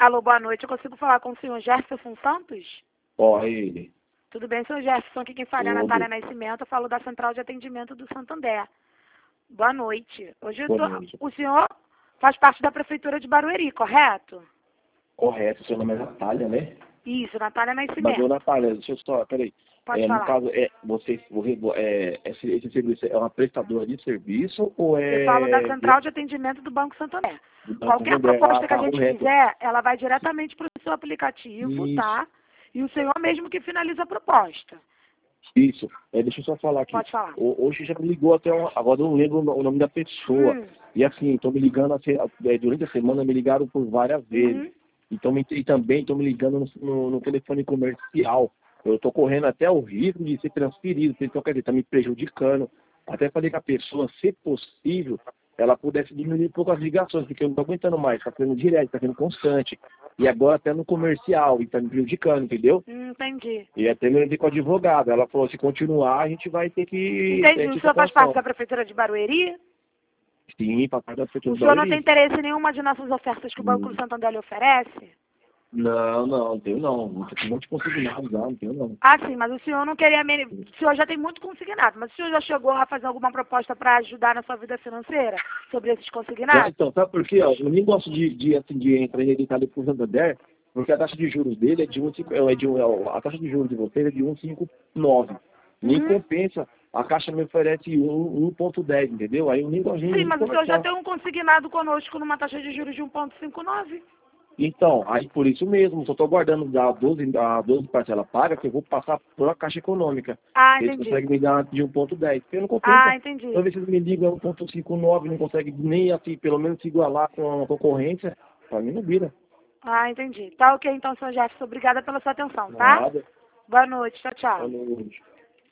Alô, boa noite. Eu consigo falar com o senhor Jefferson Santos? Ó, ele. Tudo bem, senhor Jefferson? Aqui quem fala é a Tudo. Natália Nascimento. Eu falo da Central de Atendimento do Santander. Boa noite. Boa noite. O senhor faz parte da Prefeitura de Barueri, correto? Correto, seu nome é Natália, né? Isso, Natália Mas, ô, Nascimento. Natália, deixa eu só, peraí. Pode No falar. caso, esse serviço é uma prestadora de serviço ou Eu falo da é Central de Atendimento do Banco Santander. do Banco Qualquer Santander? proposta Ah, que a tá, gente correto. fizer, ela vai diretamente para o seu aplicativo, Isso, tá? E o senhor mesmo que finaliza a proposta. isso. Deixa eu só falar aqui. Pode falar. Hoje já me ligou agora eu não lembro o nome da pessoa. E assim, estão me ligando, durante a semana me ligaram por várias vezes. Então, e também estão me ligando no telefone comercial. Eu estou correndo até o risco de ser transferido. Então, quer dizer, está me prejudicando. Até falei com a pessoa, se possível, ela pudesse diminuir um pouco as ligações, porque eu não estou aguentando mais. Está sendo direto, está sendo constante. E agora até no comercial, e está me prejudicando, entendeu? Entendi. E até me levei com a advogada. Ela falou, se continuar, a gente vai ter que... Entendi. O senhor faz parte da Prefeitura de Barueri? Sim, papai da Prefeitura O de senhor não tem Barueri. interesse em nenhuma de nossas ofertas que o Banco do Santander lhe oferece? Não tenho não. Tem um monte de consignado já, não tenho não. Ah, sim, mas o senhor não queria... O senhor já tem muito consignado, mas o senhor já chegou a fazer alguma proposta para ajudar na sua vida financeira sobre esses consignados? Então, sabe por quê? Ó, eu nem gosto de entrar em detalhe com o Santander, porque a taxa de juros dele é de a taxa de juros de vocês é de 1,59. Nem compensa. A Caixa me oferece 1,10, entendeu? Aí eu nem gosto Sim, de mas o senhor já conversar. tem um consignado conosco numa taxa de juros de 1,59. Então, aí por isso mesmo, só estou aguardando a 12 parcela paga, que eu vou passar por a Caixa Econômica. Ah, Eles entendi. conseguem me dar de 1,10, porque não compensa. Ah, entendi. Toda vez que eles me ligam 1,59, não consegue nem assim, pelo menos se igualar com a concorrência, para mim não vira. Ah, entendi. Tá ok, então, senhor Jefferson. Obrigada pela sua atenção, tá? Nada. Boa noite. Tchau, tchau. Boa noite.